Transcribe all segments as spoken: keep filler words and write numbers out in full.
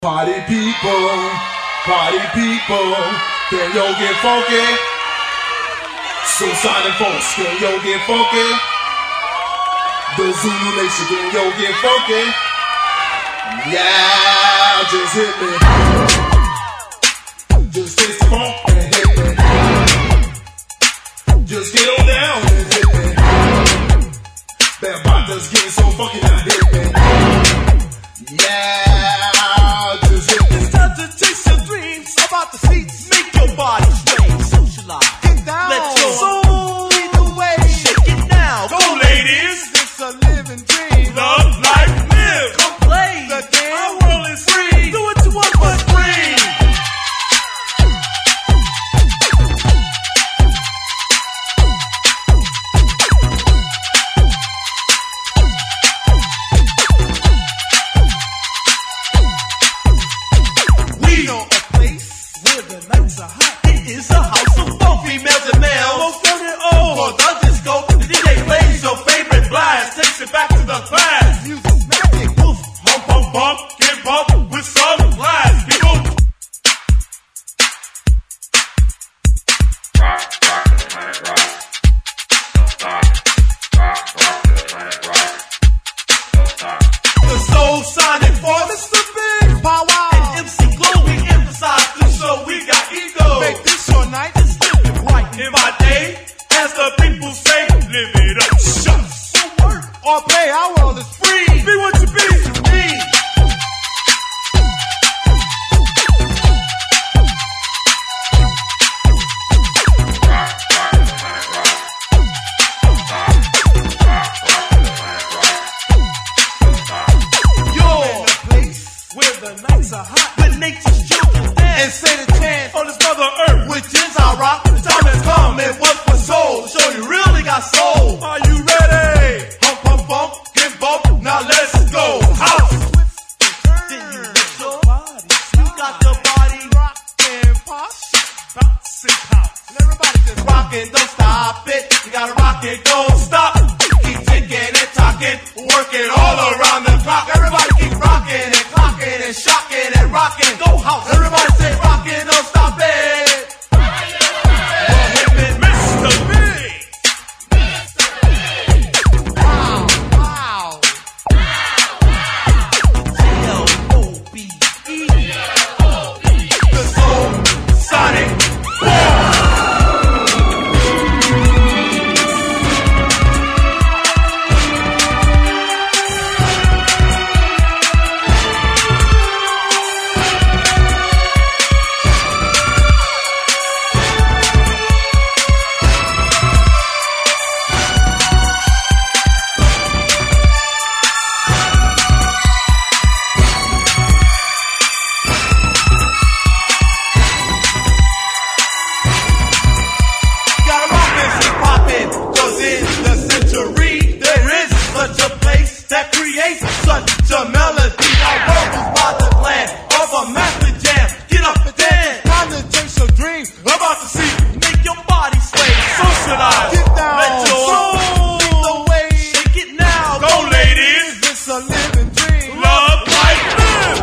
Party people, party people, can yo get funky? Soulsonic folks, can yo get funky? The Zulu Nation, can yo get funky? Yeah, just hit me. Just hit the funk and hit me. Just get on down and hit me. That bot just getting so funky now, hit me. Yeah. About the seats, make your body sway, socialize, get down, let your soul lead the way, shake it now, go ladies, it's a living dream, love, life, live, come play, the game, our world is free, do what you want but free. We know a place where the nights are hot. It is a house of both females and males. Most of it all. For the disco, the D J plays your favorite blast. Takes it back to the class. Music's magic. Woof. Hump, hump, bump. Get bumped with some class. People. Rock, rock the planet, rock. Don't stop. Rock, rock the planet, rock. Don't stop. The Soulsonic Force. Mister Big Power. And M C Glow, we emphasize this show. We got ego. Make this your night. Just live it right. In my day, as the people say, live it up. Shucks. So work or play, our world is free. Be what you be. Me. Rock, rock the planet, rock. Don't stop. Rock, rock the planet, rock. Don't stop. You're in a place where the nights are hot. When nature's children dance and say the chant on this mother earth, which is our rock. The time has come and what for soul. Show you really got soul. Are you ready? Hump, hump, bump, get bumped. Now let's go. House. Then you lift your body. You got the body rockin', posh, bouncing house. And everybody just rockin', don't stop it. You gotta rock it, don't stop. Keep ticking and talking, working all around the clock. Everybody keep rocking and clocking and shocking and rocking. Go house. Everybody say rockin', don't stop it. Mister Big. Wow, wow. G L O B E. The Soulsonic Force. Gotta rock this and poppin', 'cause in the century there is such a place that creates such a melody. Our world is by the plan of a master jam. Get up and dance, time to chase your dreams. About to see, make your body sway, socialize, get down, let your soul lead the way. Shake it now, go ladies. It's a living dream, love, life, live.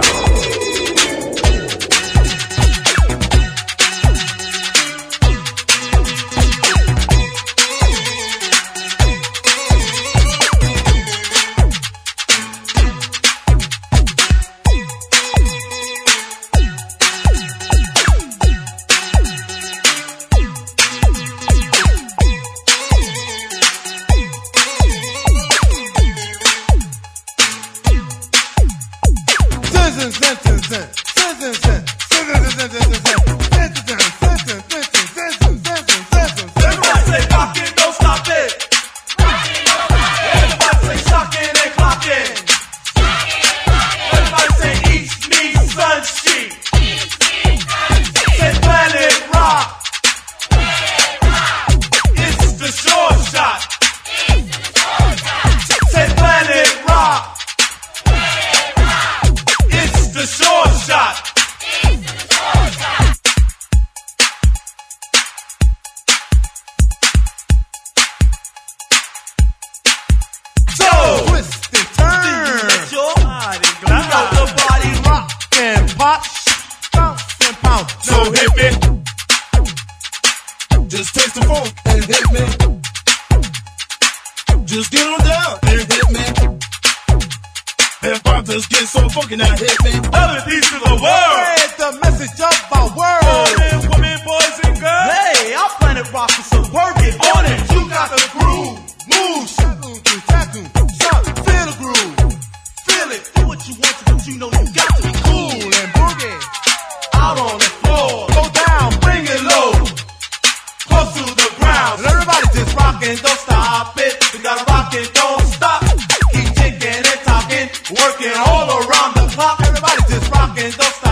Everybody say rockin', don't stop it. Everybody say shockin' and clockin'. Everybody say East meets Sun Street. Say Planet Rock. It's the short shot. Say Planet Rock. It's the short shot. sound. So hit me. Just text the phone and hit me. Just get on down and hit me. And pop just get so funky now hit me. Other piece of the world. Spread the message of our world. All men, women, boys, and girls. Hey, our planet rock is so work it on it. You got the groove. Move, shadoon, tattoo, son, feel the groove. Feel it, do what you want to, but you know you got to be cool and boogie. Out on the floor, go down, bring it low. Close to the ground. And everybody just rockin', don't stop it. You gotta rock it, don't stop. Keep thinking and talking, working all around the clock. Everybody just rockin', don't stop.